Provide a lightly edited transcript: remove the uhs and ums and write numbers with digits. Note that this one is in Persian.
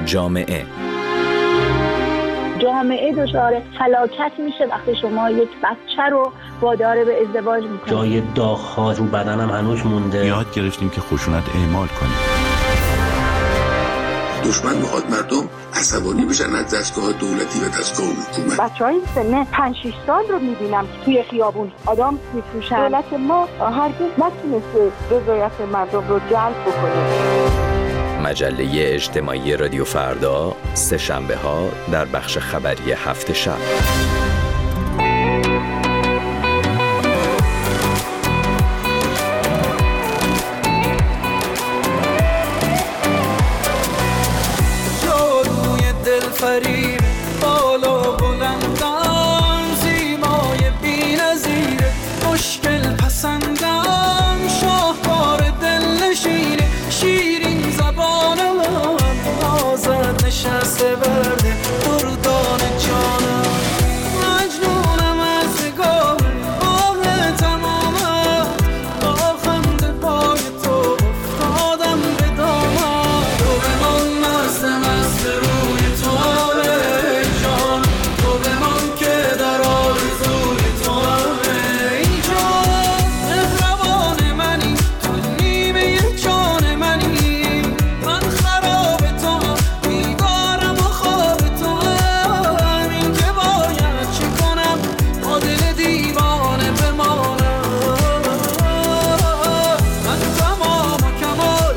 جامعه دچار فلاکت میشه وقتی شما یک بچه رو وادار به ازدواج میکنید. جای داغ‌ها رو بدنم هنوز مونده. یاد گرفتیم که خشونت اعمال کنیم. دشمن میخواد مردم عصبانی بشن از دستگاه دولتی و دستگاه حکومت. بچهای سن 5-6 سال رو میبینم که توی خیابون آدم میفروشن. دولت ما هرگز نتونسته رضایت مردم رو جلب بکنه. مجله اجتماعی رادیو فردا، سه شنبه ها در بخش خبری هفت شب. جادوی دلفریب بالا بلندم، زیبای بی‌نظیر مشکل پسندم، شاهکار دلنشین شیرین زبان من آزاد نشسته